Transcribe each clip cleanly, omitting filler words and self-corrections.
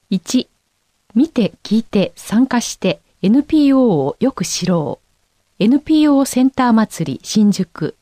1、見て聞いて参加して NPO をよく知ろう。NPO センター祭り新宿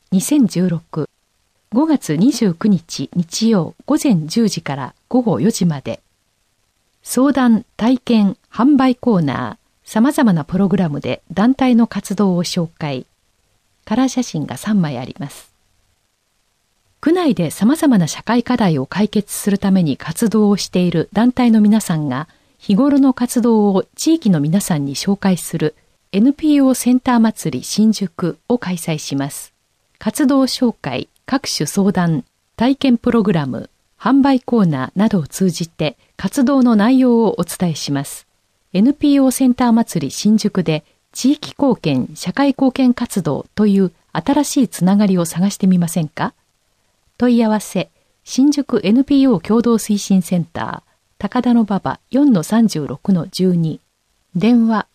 2016。5月29日日曜午前10時から午後4時まで。相談、体験、販売コーナー、様々なプログラムで団体の活動を紹介。カラー写真が3枚あります。区内で様々な社会課題を解決するために活動をしている団体の皆さんが日頃の活動を地域の皆さんに紹介する NPO センター祭り新宿を開催します。活動紹介、各種相談、体験プログラム、販売コーナーなどを通じて活動の内容をお伝えします。NPO センター祭り新宿で地域貢献・社会貢献活動という新しいつながりを探してみませんか？問い合わせ、新宿 NPO 共同推進センター、高田馬場 4-36-12、電話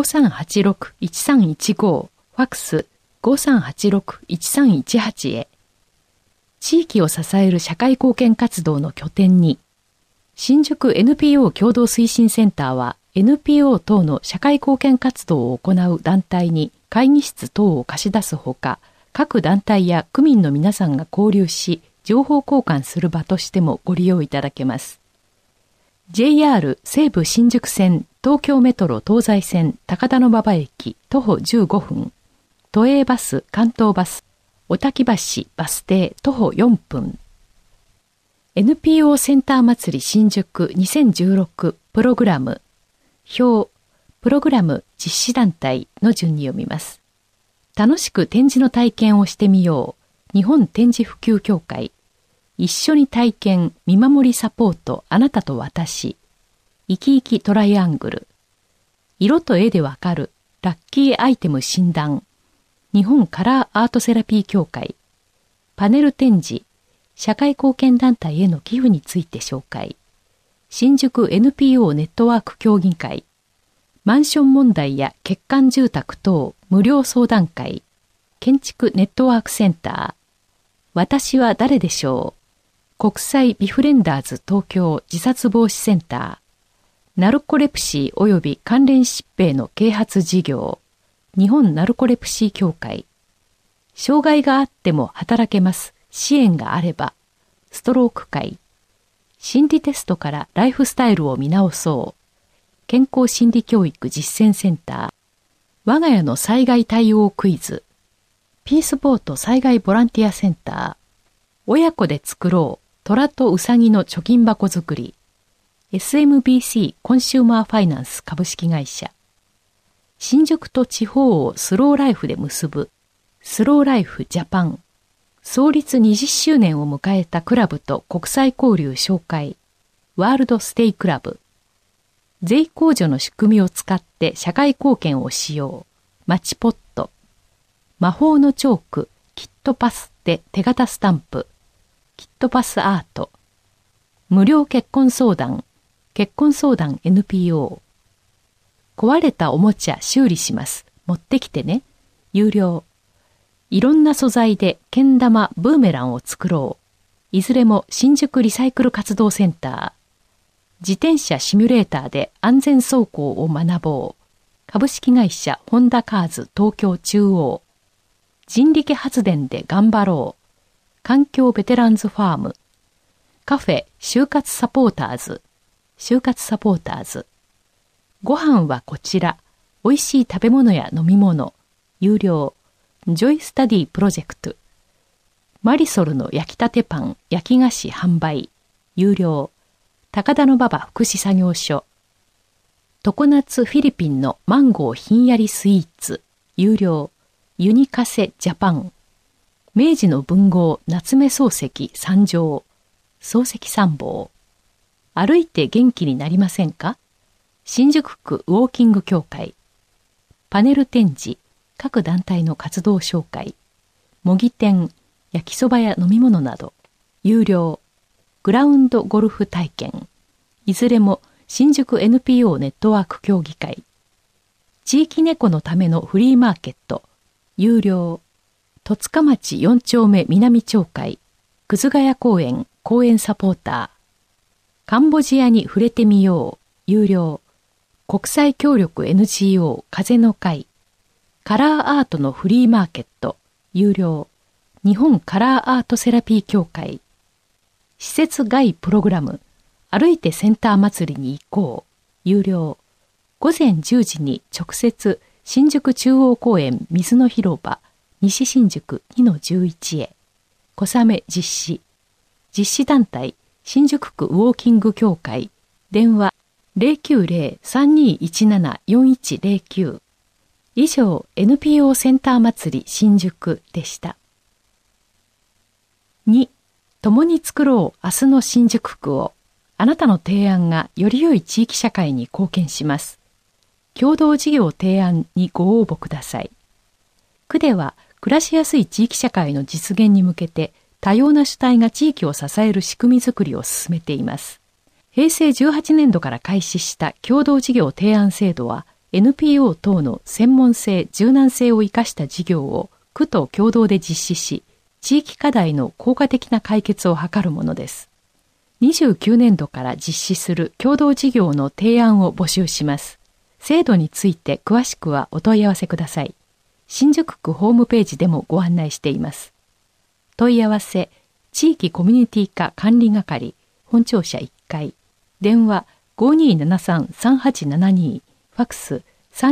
5386-1315、ファックス 5386-1318 へ。地域を支える社会貢献活動の拠点に、新宿 NPO 共同推進センターは NPO 等の社会貢献活動を行う団体に会議室等を貸し出すほか、各団体や区民の皆さんが交流し、情報交換する場としてもご利用いただけます。JR 西武新宿線、東京メトロ東西線高田馬場駅徒歩15分、都営バス、関東バス、小滝橋バス停徒歩4分。NPO センター祭り新宿2016プログラム、表、プログラム実施団体の順に読みます。楽しく展示の体験をしてみよう。日本展示普及協会。一緒に体験、見守りサポート、あなたと私。生き生きトライアングル。色と絵でわかる、ラッキーアイテム診断。日本カラーアートセラピー協会。パネル展示、社会貢献団体への寄付について紹介。新宿 NPO ネットワーク協議会。マンション問題や欠陥住宅等無料相談会。建築ネットワークセンター。私は誰でしょう。国際ビフレンダーズ東京自殺防止センター。ナルコレプシー及び関連疾病の啓発事業。日本ナルコレプシー協会。障害があっても働けます。支援があれば。ストローク会。心理テストからライフスタイルを見直そう。健康心理教育実践センター。我が家の災害対応クイズ。ピースボート災害ボランティアセンター。親子で作ろう。虎とうさぎの貯金箱作り。SMBC コンシューマーファイナンス株式会社。新宿と地方をスローライフで結ぶ。スローライフジャパン。創立20周年を迎えたクラブと国際交流紹介。ワールドステイクラブ。税控除の仕組みを使って社会貢献をしよう。マチポット。魔法のチョーク、キットパスで手形スタンプ。キットパスアート。無料結婚相談。結婚相談 NPO。壊れたおもちゃ修理します。持ってきてね。有料。いろんな素材でけん玉、ブーメランを作ろう。いずれも新宿リサイクル活動センター。自転車シミュレーターで安全走行を学ぼう。株式会社ホンダカーズ東京中央。人力発電で頑張ろう。環境ベテランズファーム。カフェ就活サポーターズ。就活サポーターズ。ご飯はこちら。美味しい食べ物や飲み物。有料。ジョイスタディプロジェクト。マリソルの焼きたてパン、焼き菓子販売。有料。高田馬場福祉作業所。常夏フィリピンのマンゴーひんやりスイーツ。有料。ユニカセジャパン。明治の文豪夏目漱石参上。漱石参謀。歩いて元気になりませんか？新宿区ウォーキング協会。パネル展示。各団体の活動紹介。模擬店、焼きそばや飲み物など。有料。グラウンドゴルフ体験。いずれも新宿 NPO ネットワーク協議会。地域猫のためのフリーマーケット。有料。戸塚町4丁目南町会。葛ヶ谷公園公園サポーター。 カンボジアに触れてみよう、有料。国際協力 NGO 風の会。カラーアートのフリーマーケット、有料。日本カラーアートセラピー協会。施設外プログラム、歩いてセンター祭りに行こう、有料。午前10時に直接、新宿中央公園水の広場、西新宿 2-11 へ。小雨実施。実施団体、新宿区ウォーキング協会。電話、090-3217-4109。以上、NPO センター祭り新宿でした。2、共に作ろう明日の新宿区を。あなたの提案がより良い地域社会に貢献します。共同事業提案にご応募ください。区では暮らしやすい地域社会の実現に向けて多様な主体が地域を支える仕組みづくりを進めています。平成18年度から開始した共同事業提案制度は NPO 等の専門性・柔軟性を生かした事業を区と共同で実施し、地域課題の効果的な解決を図るものです。29年度から実施する共同事業の提案を募集します。制度について詳しくはお問い合わせください。新宿区ホームページでもご案内しています。問い合わせ、地域コミュニティ課管理係、本庁舎1階、電話 5273-3872、ファクス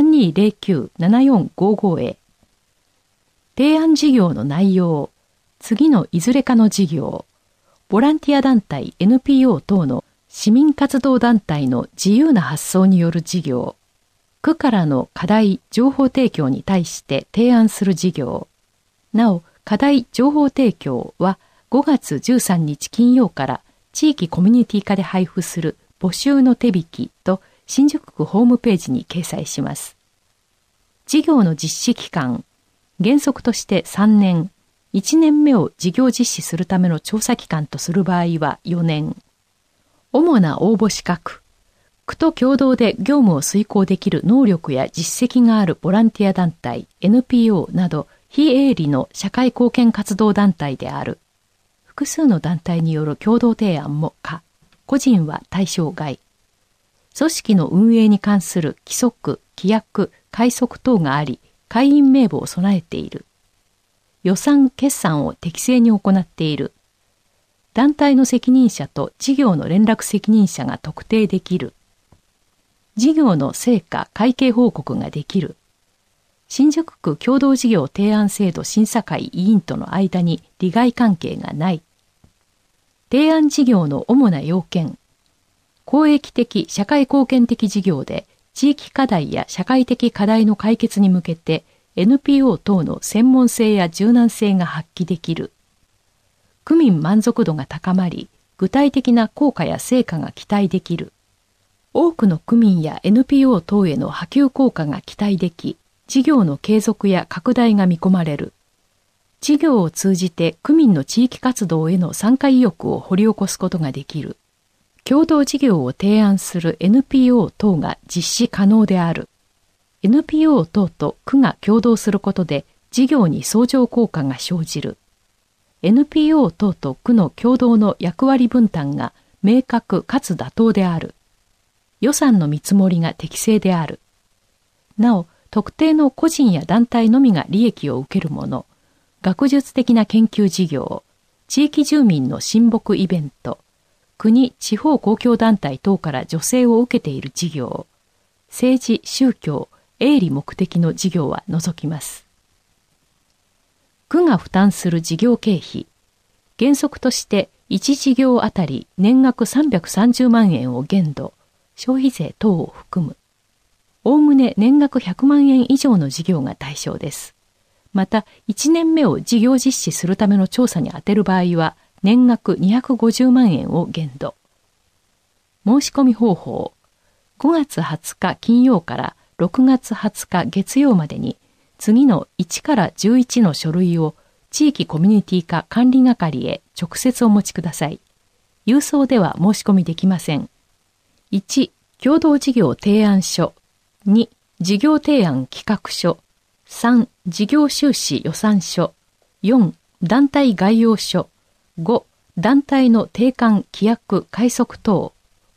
3209-7455 へ。提案事業の内容、次のいずれかの事業、ボランティア団体 NPO 等の市民活動団体の自由な発想による事業、区からの課題情報提供に対して提案する事業。なお、課題情報提供は5月13日金曜から地域コミュニティ課で配布する募集の手引きと新宿区ホームページに掲載します。事業の実施期間、原則として3年、1年目を事業実施するための調査期間とする場合は4年。主な応募資格。区と共同で業務を遂行できる能力や実績があるボランティア団体、NPO など非営利の社会貢献活動団体である。複数の団体による共同提案も可。個人は対象外。組織の運営に関する規則、規約、快則等があり、会員名簿を備えている。予算・決算を適正に行っている。団体の責任者と事業の連絡責任者が特定できる。事業の成果・会計報告ができる。新宿区共同事業提案制度審査会委員との間に利害関係がない。提案事業の主な要件。公益的社会貢献的事業で地域課題や社会的課題の解決に向けて NPO 等の専門性や柔軟性が発揮できる。区民満足度が高まり、具体的な効果や成果が期待できる。多くの区民や NPO 等への波及効果が期待でき、事業の継続や拡大が見込まれる。事業を通じて区民の地域活動への参加意欲を掘り起こすことができる。共同事業を提案する NPO 等が実施可能である。NPO 等と区が共同することで事業に相乗効果が生じる。NPO 等と区の共同の役割分担が明確かつ妥当である。予算の見積もりが適正である。なお、特定の個人や団体のみが利益を受けるもの、学術的な研究事業、地域住民の親睦イベント、国・地方公共団体等から助成を受けている事業、政治・宗教、営利目的の事業は除きます。区が負担する事業経費、原則として1事業あたり年額330万円を限度、消費税等を含む。おおむね年額100万円以上の事業が対象です。また、1年目を事業実施するための調査に充てる場合は、年額250万円を限度。申し込み方法。5月20日金曜から6月20日月曜までに、次の1から11の書類を地域コミュニティ課管理係へ直接お持ちください。郵送では申し込みできません。1、共同事業提案書。2、事業提案企画書。3、事業収支予算書。4、団体概要書。5、団体の定款規約快則等。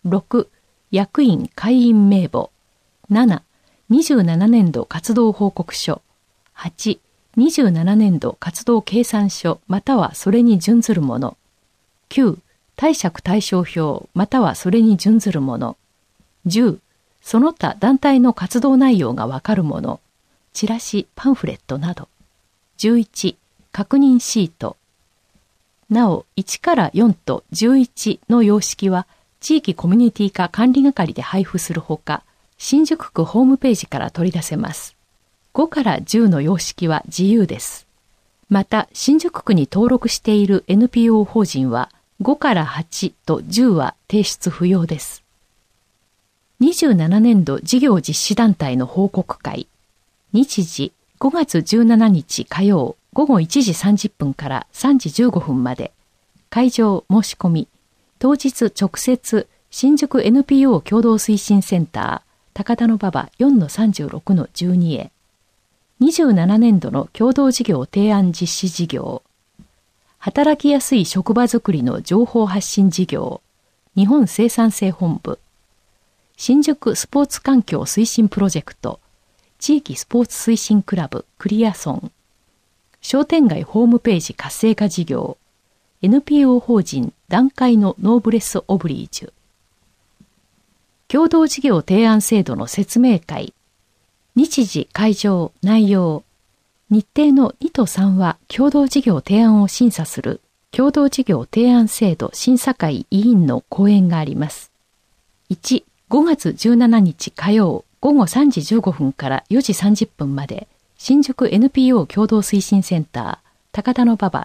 6、役員会員名簿。7、27年度活動報告書。8、27年度活動計算書またはそれに準ずるもの。9、貸借対照表またはそれに準ずるもの。10、その他団体の活動内容がわかるもの。チラシ、パンフレットなど。11、確認シート。なお、1から4と11の様式は、地域コミュニティ課管理係で配布するほか、新宿区ホームページから取り出せます。5から10の様式は自由です。また、新宿区に登録している NPO 法人は、5から8と10は提出不要です。27年度事業実施団体の報告会。日時5月17日火曜午後1時30分から3時15分まで。会場申し込み。当日直接新宿 NPO 共同推進センター高田馬場 4-36-12 へ。27年度の共同事業提案実施事業。働きやすい職場づくりの情報発信事業。日本生産性本部。新宿スポーツ環境推進プロジェクト。地域スポーツ推進クラブクリアソン。商店街ホームページ活性化事業。NPO 法人団塊のノーブレスオブリージュ。共同事業提案制度の説明会。日時、会場、内容。日程の2と3は共同事業提案を審査する共同事業提案制度審査会委員の講演があります。1、5月17日火曜午後3時15分から4時30分まで、新宿 NPO 共同推進センター、高田馬場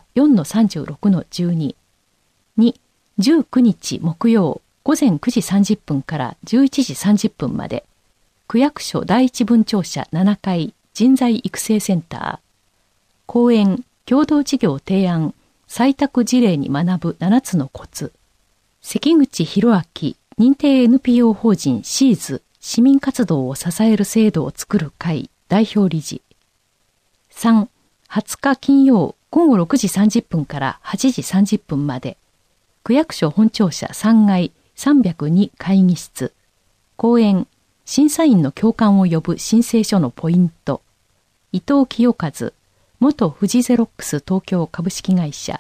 4-36-12。2、19日木曜午前9時30分から11時30分まで、区役所第一分庁舎7階人材育成センター。講演、共同事業提案、採択事例に学ぶ7つのコツ。関口博明、認定 NPO 法人シーズ、市民活動を支える制度を作る会代表理事。3、20日金曜午後6時30分から8時30分まで、区役所本庁舎3階302会議室。講演、審査員の共感を呼ぶ申請書のポイント。伊藤清和、元フジゼロックス東京株式会社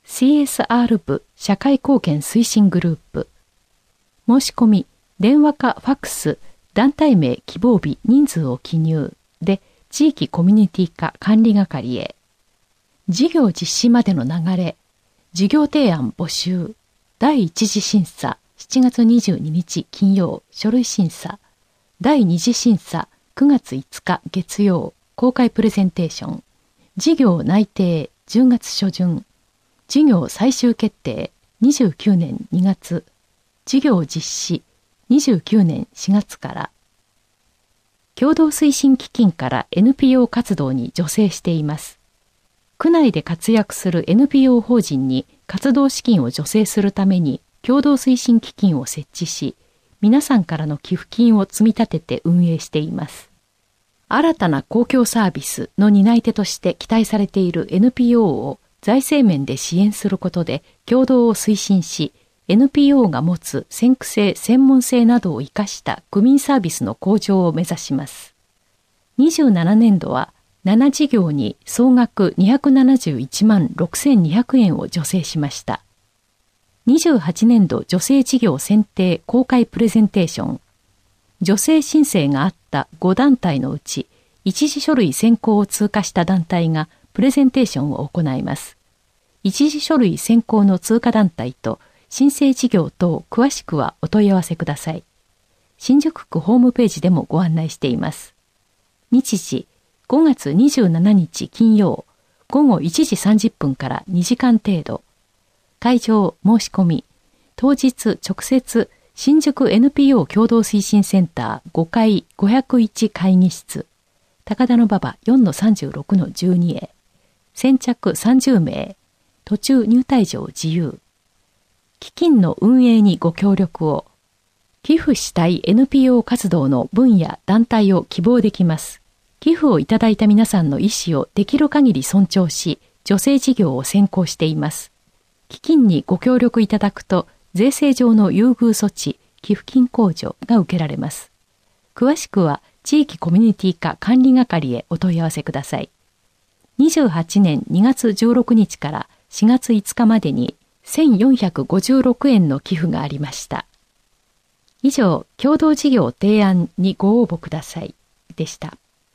CSR 部社会貢献推進グループ。申し込み、電話かファックス、団体名、希望日、人数を記入で、地域コミュニティ課管理係へ。事業実施までの流れ。事業提案募集。第一次審査、7月22日金曜、書類審査。第二次審査、9月5日月曜、公開プレゼンテーション。事業内定、10月初旬。事業最終決定、29年2月。事業実施、29年4月から。共同推進基金から NPO 活動に助成しています。区内で活躍する NPO 法人に活動資金を助成するために共同推進基金を設置し、皆さんからの寄付金を積み立てて運営しています。新たな公共サービスの担い手として期待されている NPO を財政面で支援することで共同を推進し、NPO が持つ先駆性・専門性などを生かした区民サービスの向上を目指します。27年度は7事業に総額271万6200円を助成しました。28年度助成事業選定公開プレゼンテーション。助成申請があった5団体のうち、一次書類選考を通過した団体がプレゼンテーションを行います。一次書類選考の通過団体と申請事業等詳しくはお問い合わせください。新宿区ホームページでもご案内しています。日時5月27日金曜午後1時30分から2時間程度。会場申し込み。当日直接新宿 NPO 共同推進センター5階501会議室。高田馬場 4-36-12 へ。先着30名。途中入退場自由。基金の運営にご協力を。寄付したい NPO 活動の分野・団体を希望できます。寄付をいただいた皆さんの意思をできる限り尊重し、助成事業を先行しています。基金にご協力いただくと、税制上の優遇措置、 寄付金控除が受けられます。詳しくは地域コミュニティ課管理係へお問い合わせください。28年2月16日から4月5日までに1456円の寄付がありました。以上、共同事業提案にご応募くださいでした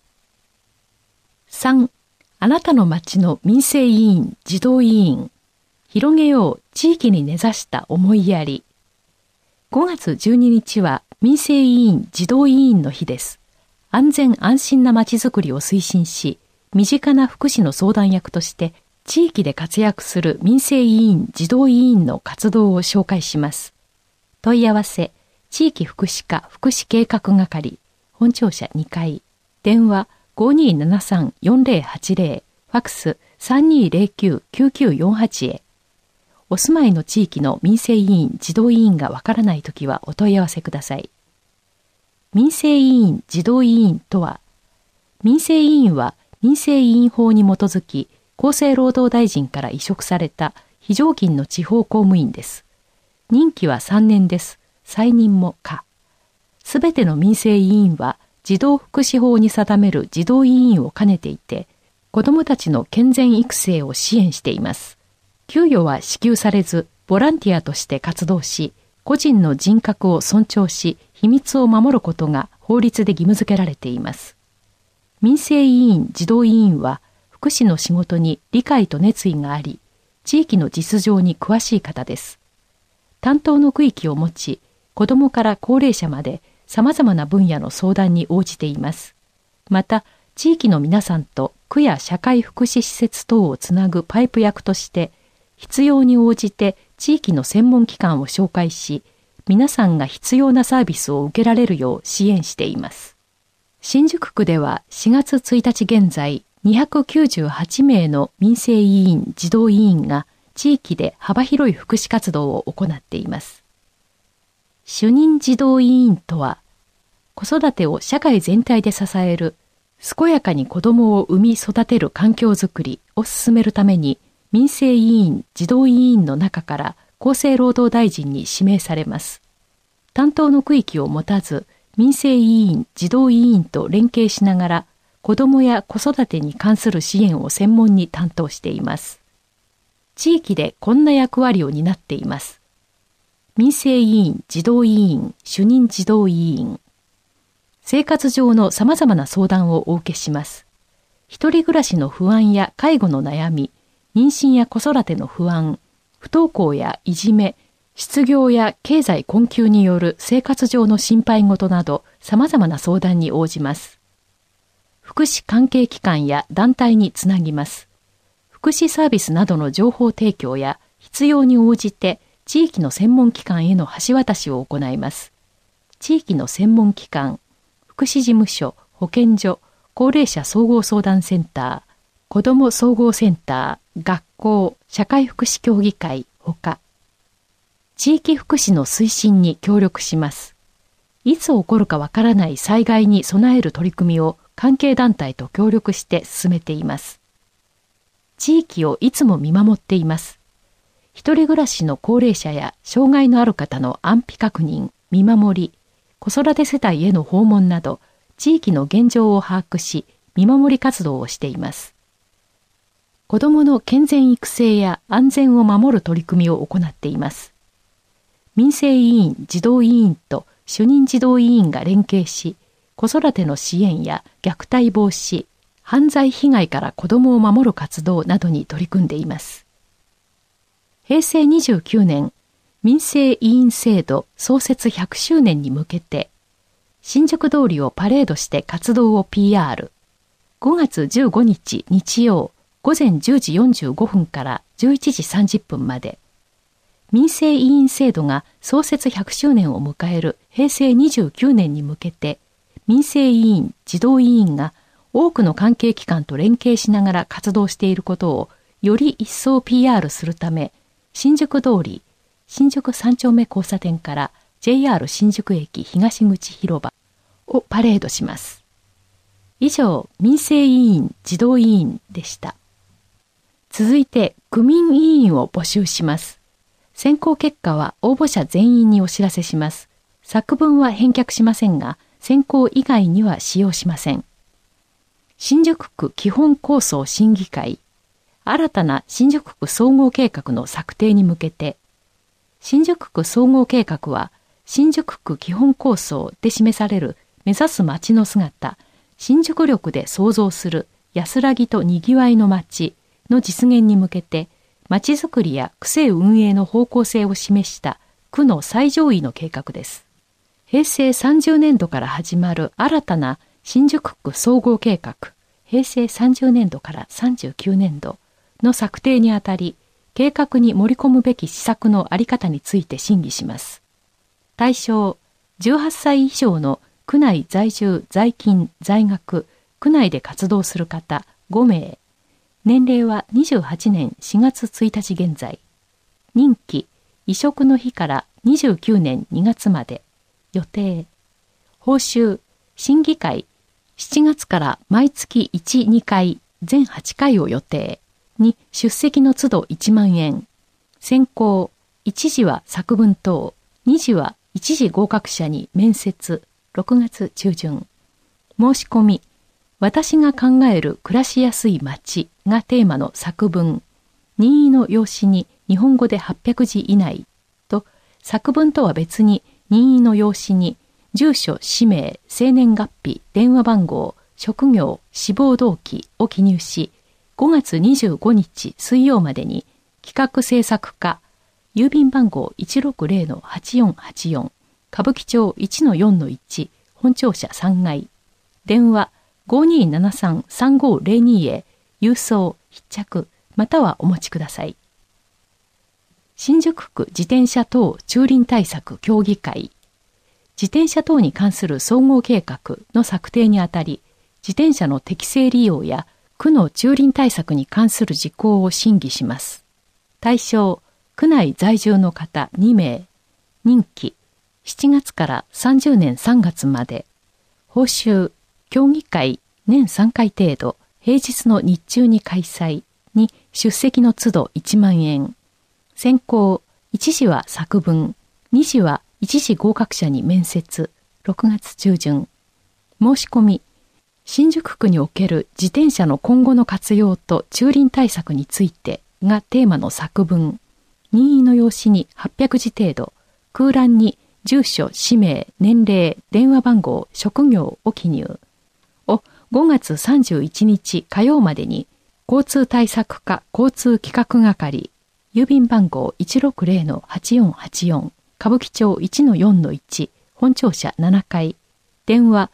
。3、あなたの町の民生委員、児童委員。広げよう地域に根ざした思いやり。5月12日は民生委員、児童委員の日です。安全安心な町づくりを推進し、身近な福祉の相談役として地域で活躍する民生委員・児童委員の活動を紹介します。問い合わせ、地域福祉課福祉計画係、本庁舎2階、電話 5273-4080、ファクス 3209-9948 へ。お住まいの地域の民生委員・児童委員がわからないときはお問い合わせください。民生委員・児童委員とは、民生委員は民生委員法に基づき、厚生労働大臣から委嘱された非常勤の地方公務員です。任期は3年です。再任も可。すべての民生委員は児童福祉法に定める児童委員を兼ねていて、子どもたちの健全育成を支援しています。給与は支給されず、ボランティアとして活動し、個人の人格を尊重し、秘密を守ることが法律で義務付けられています。民生委員・児童委員は、福祉の仕事に理解と熱意があり、地域の実情に詳しい方です。担当の区域を持ち、子どもから高齢者まで様々な分野の相談に応じています。また、地域の皆さんと区や社会福祉施設等をつなぐパイプ役として、必要に応じて地域の専門機関を紹介し、皆さんが必要なサービスを受けられるよう支援しています。新宿区では4月1日現在、298名の民生委員・児童委員が地域で幅広い福祉活動を行っています。主任児童委員とは、子育てを社会全体で支える、健やかに子どもを産み育てる環境づくりを進めるために、民生委員・児童委員の中から厚生労働大臣に指名されます。担当の区域を持たず、民生委員・児童委員と連携しながら、子どもや子育てに関する支援を専門に担当しています。地域でこんな役割を担っています。民生委員・児童委員・主任児童委員。生活上の様々な相談をお受けします。一人暮らしの不安や介護の悩み、妊娠や子育ての不安、不登校やいじめ、失業や経済困窮による生活上の心配事など様々な相談に応じます。福祉関係機関や団体につなぎます。福祉サービスなどの情報提供や必要に応じて地域の専門機関への橋渡しを行います。地域の専門機関、福祉事務所、保健所、高齢者総合相談センター、子ども総合センター、学校、社会福祉協議会、ほか、地域福祉の推進に協力します。いつ起こるかわからない災害に備える取り組みを関係団体と協力して進めています。地域をいつも見守っています。一人暮らしの高齢者や障害のある方の安否確認、見守り、子育て世帯への訪問など、地域の現状を把握し、見守り活動をしています。子どもの健全育成や安全を守る取り組みを行っています。民生委員・児童委員と主任児童委員が連携し、子育ての支援や虐待防止、犯罪被害から子どもを守る活動などに取り組んでいます。平成29年、民生委員制度創設100周年に向けて、新宿通りをパレードして活動を PR。5月15日日曜午前10時45分から11時30分まで、民生委員制度が創設100周年を迎える平成29年に向けて、民生委員・児童委員が多くの関係機関と連携しながら活動していることをより一層 PR するため、新宿通り、新宿3丁目交差点から JR 新宿駅東口広場をパレードします。以上、民生委員・児童委員でした。続いて、区民委員を募集します。選考結果は応募者全員にお知らせします。 作文は返却しませんが、選考以外には使用しません。新宿区基本構想審議会、新たな新宿区総合計画の策定に向けて、新宿区総合計画は、新宿区基本構想で示される目指す街の姿、新宿力で創造する安らぎとにぎわいの街の実現に向けて、街づくりや区政運営の方向性を示した区の最上位の計画です。平成30年度から始まる新たな新宿区総合計画、平成30年度から39年度の策定にあたり、計画に盛り込むべき施策のあり方について審議します。対象、18歳以上の区内在住、在勤、在学、区内で活動する方5名。年齢は28年4月1日現在。任期、移植の日から29年2月まで。予定。報酬、審議会、7月から毎月1、2回、全8回を予定。に出席の都度1万円。選考、1次は作文等、2次は1次合格者に面接、6月中旬。申し込み、私が考える暮らしやすい街がテーマの作文、任意の用紙に日本語で800字以内と、作文とは別に任意の用紙に住所、氏名、生年月日、電話番号、職業、志望動機を記入し、5月25日水曜までに企画制作課、郵便番号 160-8484、歌舞伎町 1-4-1、本庁舎3階、電話 5273-3502 へ郵送、必着、またはお持ちください。新宿区自転車等駐輪対策協議会、自転車等に関する総合計画の策定にあたり、自転車の適正利用や区の駐輪対策に関する事項を審議します。対象、区内在住の方2名。任期、7月から30年3月まで。報酬、協議会年3回程度、平日の日中に開催に出席の都度1万円。選考、1次は作文、2次は1次合格者に面接、6月中旬。申し込み、新宿区における自転車の今後の活用と駐輪対策についてがテーマの作文、任意の用紙に800字程度、空欄に住所、氏名、年齢、電話番号、職業を記入を5月31日火曜までに交通対策課交通企画係、郵便番号 160-8484、歌舞伎町 1-4-1、本庁舎7階、電話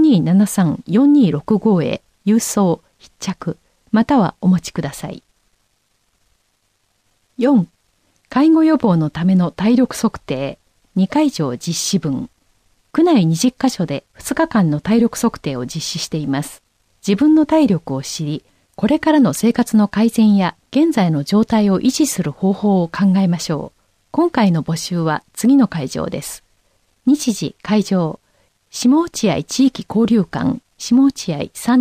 5273-4265へ郵送、必着、またはお持ちください。4. 介護予防のための体力測定、2会場実施分。区内20カ所で2日間の体力測定を実施しています。自分の体力を知り、これからの生活の改善や現在の状態を維持する方法を考えましょう。今回の募集は次の会場です。日時会場、下落合地域交流館、下落合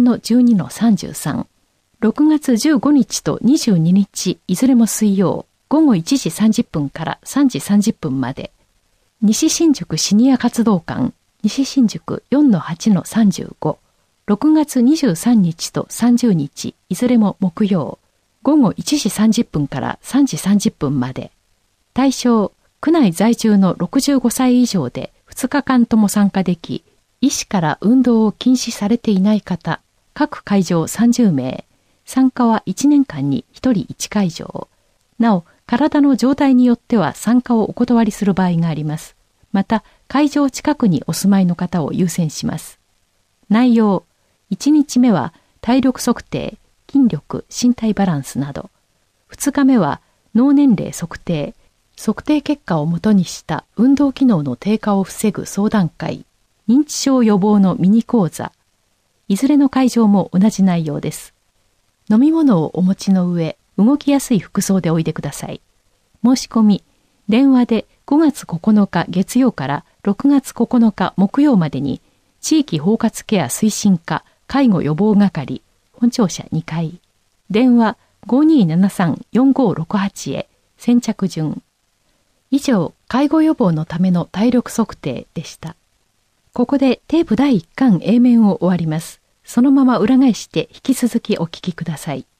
3-12-33。6月15日と22日、いずれも水曜、午後1時30分から3時30分まで。西新宿シニア活動館、西新宿 4-8-35。6月23日と30日、いずれも木曜、午後1時30分から3時30分まで。対象、区内在住の65歳以上で2日間とも参加でき、医師から運動を禁止されていない方、各会場30名、参加は1年間に1人1会場。なお、体の状態によっては参加をお断りする場合があります。また、会場近くにお住まいの方を優先します。内容、1日目は体力測定、筋力、身体バランスなど。2日目は脳年齢測定、測定結果をもとにした運動機能の低下を防ぐ相談会、認知症予防のミニ講座。いずれの会場も同じ内容です。飲み物をお持ちの上、動きやすい服装でおいでください。申し込み、電話で5月9日月曜から6月9日木曜までに、地域包括ケア推進課介護予防係、本庁舎2階、電話 5273-4568 へ先着順。以上、 介護予防のための体力測定でした。ここでテープ第1巻 A 面を終わります。そのまま裏返して引き続きお聞きください。